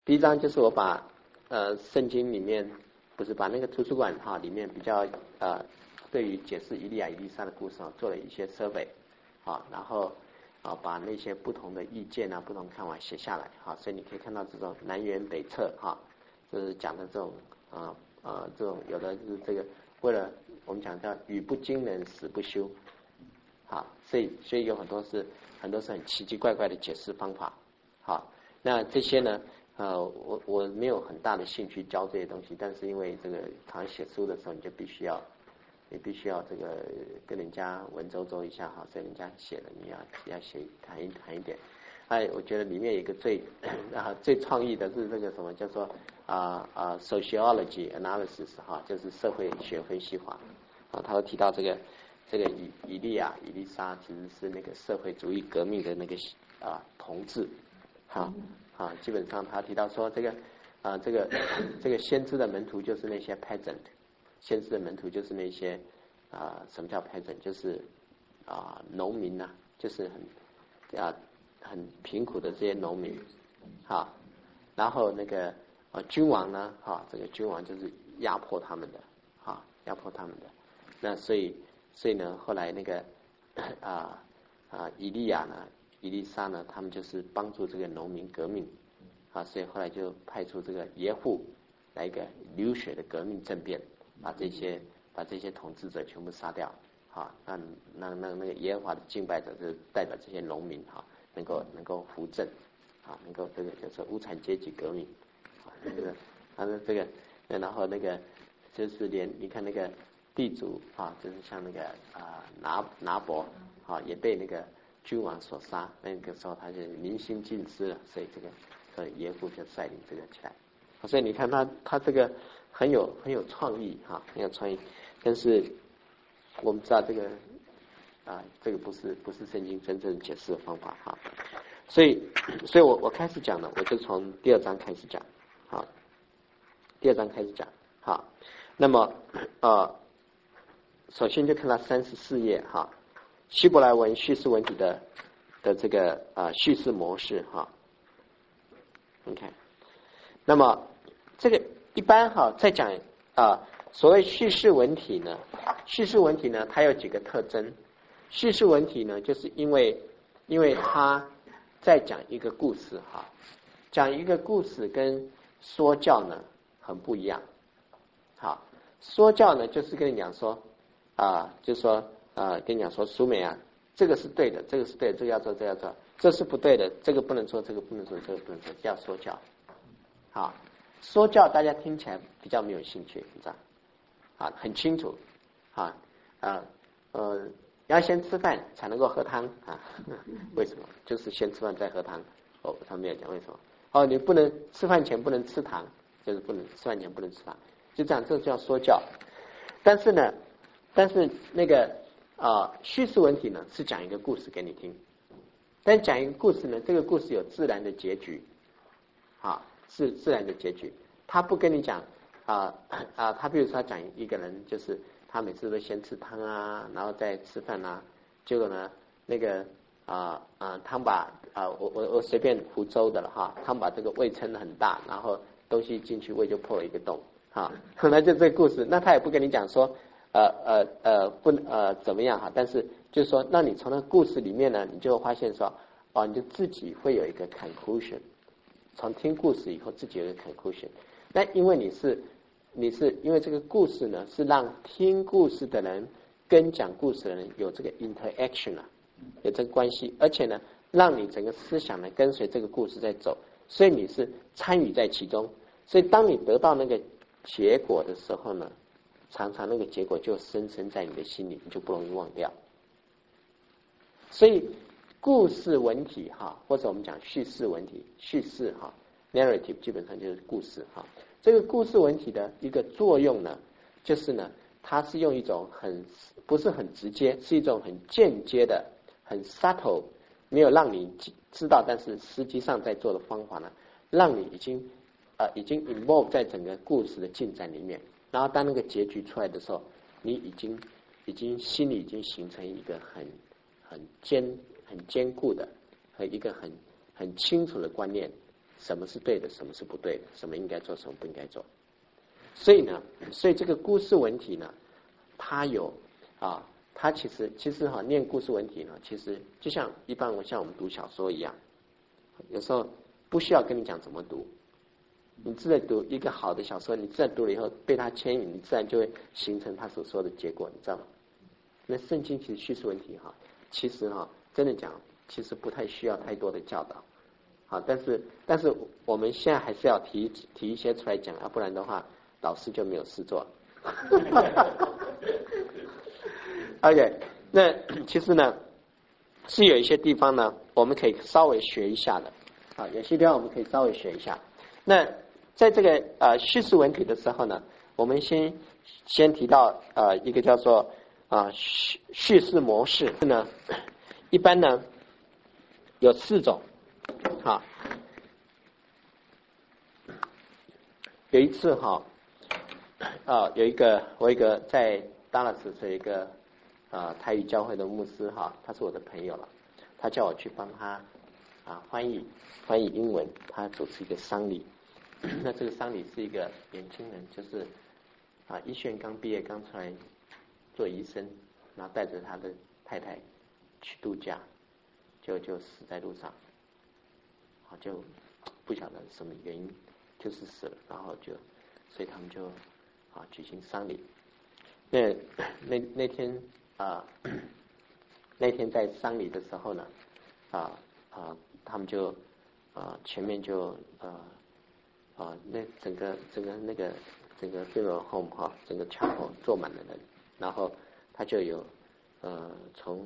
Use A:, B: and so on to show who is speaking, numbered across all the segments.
A: 第一章就是我把圣经里面不是把那个图书馆里面比较对于解释以利亚以利沙的故事做了一些survey然后把那些不同的意见不同看法写下来所以你可以看到这种南辕北辙就是讲的这种这种有的就是这个为了我们讲叫语不惊人死不休所以有很多是很奇奇怪怪的解释方法那这些呢我没有很大的兴趣教这些东西，但是因为这个常写书的时候你必须要这个跟人家文绉绉一下所以人家写的你要写谈一点。我觉得里面有一个最创意的是这个什么叫做sociology analysis 就是社会学分析法他会提到这个以利亚以利沙其实是那个社会主义革命的那个同志基本上他提到说这个先知的门徒就是那些 peasant， 先知的门徒就是那些什么叫 peasant， 就是农民就是很贫苦的这些农民然后那个君王呢这个君王就是压迫他们的那所以呢后来那个以利亚呢以利沙呢他们就是帮助这个农民革命所以后来就派出这个耶户来一个流血的革命政变，把这些统治者全部杀掉那个耶和华的敬拜者就代表这些农民能够扶正能够这个就是无产阶级革命这个然后那个就是连你看那个地主就是像那个拿伯也被那个君王所杀，那个时候他就民心尽失了，所以耶户就率领这个起来。所以你看他这个很有创意很有创意，但是我们知道这个不是圣经真正解释的方法所以我开始讲了，我就从第二章开始讲第二章开始讲那么首先就看到34页希伯来文叙事文体的这个叙事模式OK， 那么这个一般在讲所谓叙事文体呢，它有几个特征。叙事文体呢，就是因为它在讲一个故事讲一个故事跟说教呢很不一样说教呢就是跟你讲说就是说跟你讲说淑美这个是对的，这个是对的，这个要做，这个要做，这是不对的，这个不能做，这个不能做，这个不能做，叫说教说教大家听起来比较没有兴趣，你知道很清楚要先吃饭才能够喝汤为什么？就是先吃饭再喝汤他没有讲为什么你不能吃饭前不能吃糖，就是不能吃饭前不能吃糖，就这样，这叫说教。但是那个叙事文体呢是讲一个故事给你听，但讲一个故事呢，这个故事有自然的结局是自然的结局，他不跟你讲他比如说他讲一个人就是他每次都先吃汤然后再吃饭结果呢那个汤把我随便胡诌的了汤把这个胃撑得很大，然后东西进去胃就破了一个洞那就这个故事，那他也不跟你讲说不怎么样但是就是说那你从那个故事里面呢，你就会发现说你就自己会有一个 conclusion， 从听故事以后自己有一个 conclusion。 那因为你是因为这个故事呢是让听故事的人跟讲故事的人有这个 interaction 有这个关系，而且呢让你整个思想呢跟随这个故事在走，所以你是参与在其中，所以当你得到那个结果的时候呢，常常那个结果就深深在你的心里，你就不容易忘掉。所以故事文体或者我们讲叙事文体，叙事narrative 基本上就是故事这个故事文体的一个作用呢，就是呢它是用一种不是很直接，是一种很间接的很 subtle， 没有让你知道但是实际上在做的方法呢，让你已经 involve 在整个故事的进展里面，然后当那个结局出来的时候，你已经心里已经形成一个很坚固的和一个很清楚的观念， 什么是对的，什么是不对的，什么应该做，什么不应该做。所以这个故事文体呢，它有它其实念故事文体呢，其实就像一般像我们读小说一样，有时候不需要跟你讲怎么读，你自然读一个好的小说，你自然读了以后被它牵引，你自然就会形成他所说的结果，你知道吗？那圣经其实叙事文体其实真的讲，其实不太需要太多的教导。但是我们现在还是要提一些出来讲不然的话老师就没有事做。OK， 那其实呢是有一些地方呢我们可以稍微学一下的有些地方我们可以稍微学一下。那在这个叙事文体的时候呢，我们先提到一个叫做叙事模式呢，一般呢有4种。有一次有一个在达拉斯是一个台语教会的牧师他是我的朋友了，他叫我去帮他翻译英文，他主持一个丧礼。那这个丧礼是一个年轻人，就是医学院刚毕业刚出来做医生，然后带着他的太太去度假，就死在路上，就不晓得什么原因就是死了，然后所以他们就举行丧礼。那天那天在丧礼的时候呢他们就前面就那整个那个整个 funeral home 整个chapel 坐满了人，然后他就有从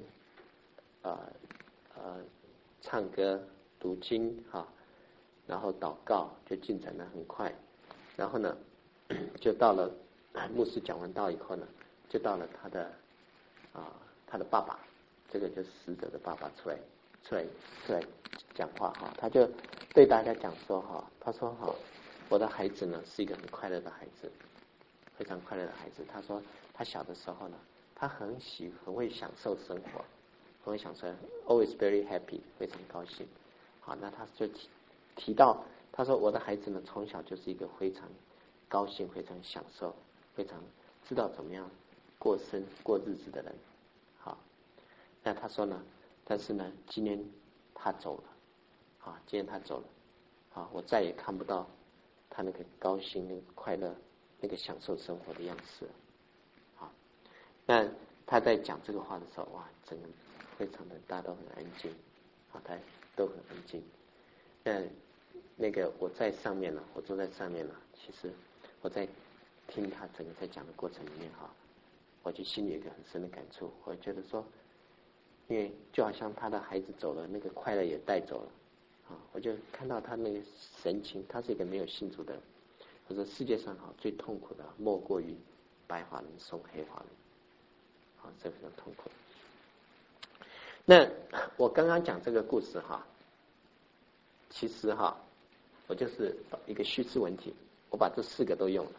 A: 唱歌读经然后祷告，就进展得很快。然后呢就到了牧师讲完道以后呢，就到了他的爸爸，这个就是死者的爸爸出来讲话他就对大家讲说他说我的孩子呢是一个很快乐的孩子，非常快乐的孩子。他说他小的时候呢，他很会享受生活，很会享受 always very happy， 非常高兴。那他就提到他说我的孩子呢从小就是一个非常高兴、非常享受、非常知道怎么样过日子的人。那他说呢，但是呢今年他走了今年他走了我再也看不到他那个高兴、那个快乐、那个享受生活的样子那他在讲这个话的时候整个非常的大家都很安静大家都很安静。那个我在上面了，我坐在上面了，其实我在听他整个在讲的过程里面我就心里有一个很深的感触。我觉得说，因为就好像他的孩子走了，那个快乐也带走了我就看到他那个神情，他是一个没有信主的人。我说世界上最痛苦的莫过于白发人送黑发人这非常痛苦。那我刚刚讲这个故事其实我就是一个叙事文体，我把这4个都用了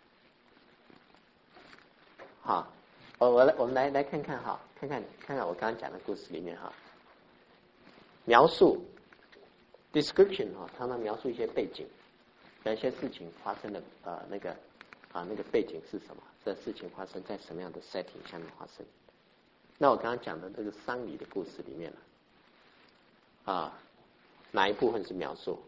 A: 我们来看看看看我刚刚讲的故事里面描述 description 常常描述一些背景，有一些事情发生的那个背景是什么，这事情发生在什么样的 setting 下面发生。那我刚刚讲的这个丧礼的故事里面哪一部分是描述？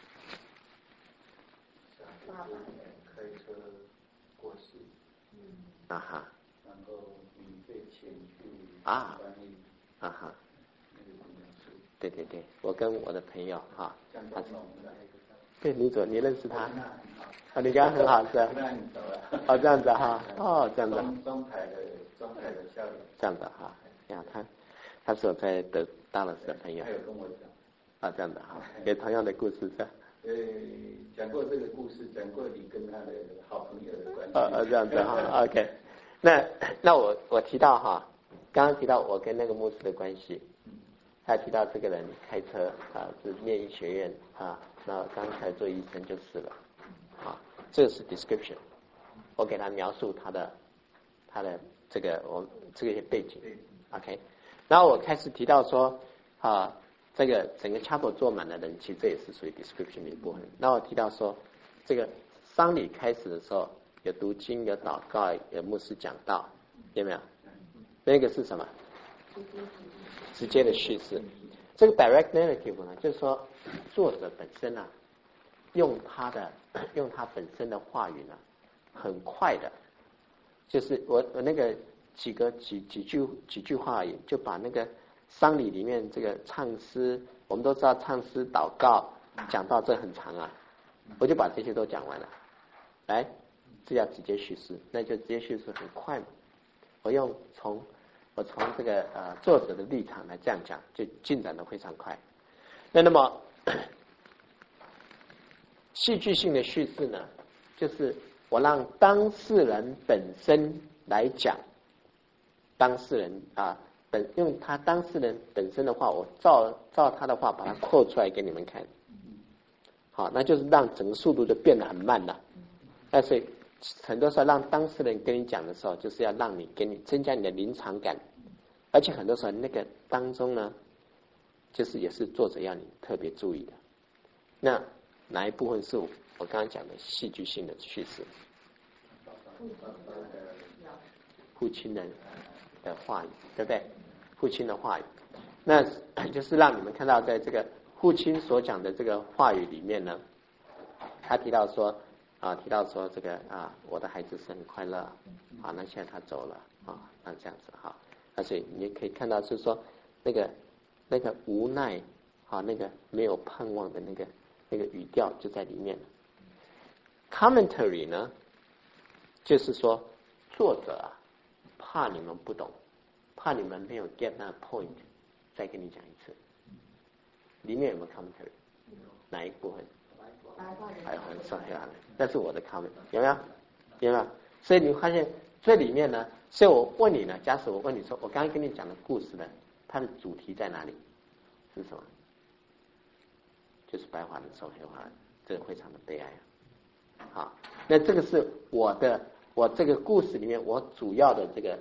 B: 爸爸
C: 开车过世
B: 然
C: 后你被遣去
A: 啊哈，对对对，我跟我的朋友他对你认识他你跟他很好是吧？这样子这样子
C: 中台的校友，
A: 这样子他是我在大老师的朋友，
C: 他有跟我讲
A: 这样子有同样的故事是吧？
C: 讲过这个故事，讲过你跟他的好朋友的关系
A: 这样子OK。那我提到刚刚提到我跟那个牧师的关系，他提到这个人开车是念医学院那刚才做医生就是了这个是 description， 我给他描述他的这个些背景 OK。然后我开始提到说这个整个 chapel 坐满的人，其实这也是属于 description 的一部分。那我提到说，这个丧礼开始的时候有读经、有祷告、有牧师讲道，有没有？那个是什么？直接的叙事。这个 direct narrative 呢，就是说作者本身啊，用他本身的话语呢，很快的，就是我那个几句话而已，就把那个丧礼里面这个唱诗，我们都知道唱诗、祷告、讲道这很长啊，我就把这些都讲完了。来，这叫直接叙事，那就直接叙事很快嘛。我从这个作者的立场来这样讲，就进展的非常快。那么戏剧性的叙事呢，就是我让当事人本身来讲，当事人用他当事人本身的话，我照他的话把它扩出来给你们看。好，那就是让整个速度就变得很慢了。那所以很多时候让当事人跟你讲的时候，就是要让你给你增加你的临场感，而且很多时候那个当中呢，就是也是作者要你特别注意的。那哪一部分是我刚刚讲的戏剧性的叙事？父亲人的话语，对不对？父亲的话语，那就是让你们看到，在这个父亲所讲的这个话语里面呢，他提到说这个我的孩子是很快乐，那现在他走了那这样子所以你可以看到，就是说那个无奈那个没有盼望的那个语调就在里面。Commentary 呢，就是说作者怕你们不懂，怕你们没有 get that point， 再跟你讲一次。里面有没有 commentary？ 哪一部分？白话上下来，那是我的 comment， 有没有？有没有？所以你发现这里面呢，所以我问你呢，假使我问你说，我刚刚跟你讲的故事呢，它的主题在哪里？是什么？就是白话人送黑话人，这个非常的悲哀那这个是我这个故事里面我最主要的这个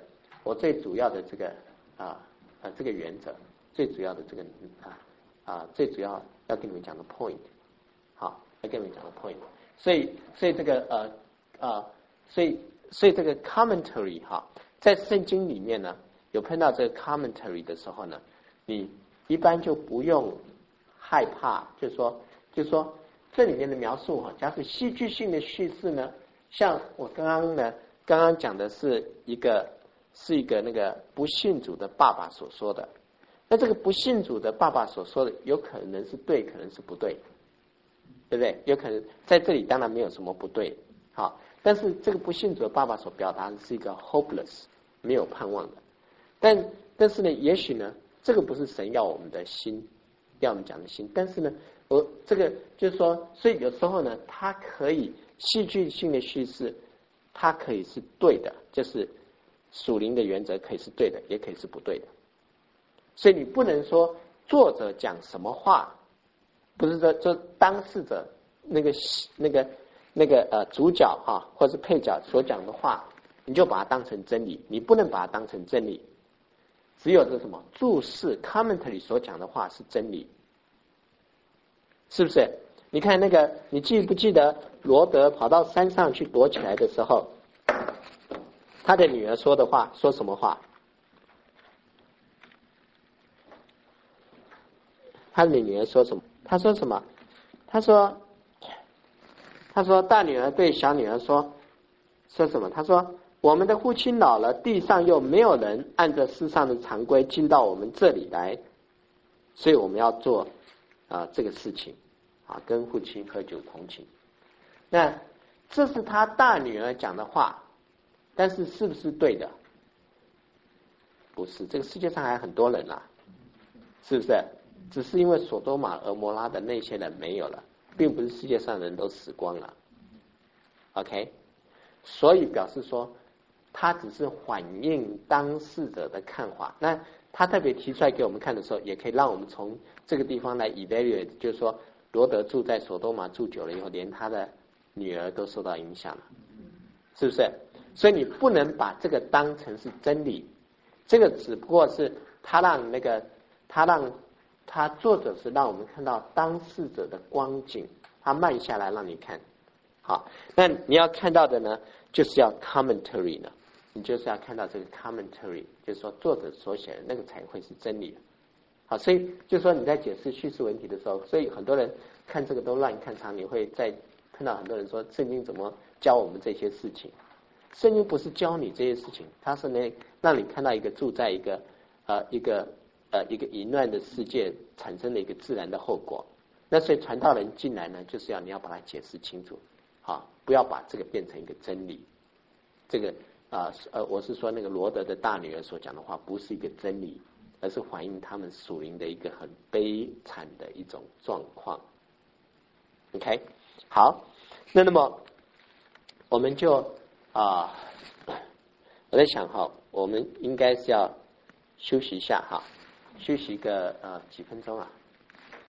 A: 这个原则，最主要的这个最主要要跟你们讲的 point， 要跟你们讲的 point。所以这个所以这个 commentary 在圣经里面呢，有碰到这个 commentary 的时候呢，你一般就不用害怕，就是说这里面的描述假使戏剧性的叙事呢，像我刚刚讲的是一个那个不信主的爸爸所说的，那这个不信主的爸爸所说的有可能是对，可能是不对，对不对？有可能在这里当然没有什么不对，但是这个不信主的爸爸所表达的是一个 hopeless， 没有盼望的。但是呢，也许呢，这个不是神要我们的心，要我们讲的心。但是呢，这个就是说，所以有时候呢，它可以戏剧性的叙事，它可以是对的，就是属灵的原则可以是对的，也可以是不对的。所以你不能说作者讲什么话，不是说就当事者那个主角或是配角所讲的话，你就把它当成真理，你不能把它当成真理。只有这什么注释 commentary 所讲的话是真理，是不是？你看那个，你记不记得罗德跑到山上去躲起来的时候，他的女儿说的话，说什么话？他的女儿说什么？他说什么？他说大女儿对小女儿说什么？他说我们的父亲老了，地上又没有人按着世上的常规进到我们这里来，所以我们要做这个事情跟父亲喝酒同情。那这是他大女儿讲的话，但是是不是对的？不是，这个世界上还有很多人是不是？只是因为索多玛俄摩拉的那些人没有了，并不是世界上的人都死光了。OK， 所以表示说他只是反映当事者的看法。那他特别提出来给我们看的时候，也可以让我们从这个地方来 evaluate， 就是说罗德住在索多玛住久了以后，连他的女儿都受到影响了，是不是？所以你不能把这个当成是真理，这个只不过是他让他作者是让我们看到当事者的光景，他慢下来让你看。好，那你要看到的呢，就是要 commentary 呢，你就是要看到这个 commentary， 就是说作者所写的那个才会是真理。好，所以就是说你在解释叙事文体的时候，所以很多人看这个都乱看长，你会在看到很多人说圣经怎么教我们这些事情？圣经不是教你这些事情，它是呢让你看到一个住在一个淫乱的世界产生的一个自然的后果。那所以传道人进来呢，就是你要把它解释清楚，好，不要把这个变成一个真理。这个我是说那个罗德的大女儿所讲的话，不是一个真理，而是反映他们属灵的一个很悲惨的一种状况。OK， 好，那么我们就我在想哈，我们应该是要休息一下哈，休息个几分钟啊。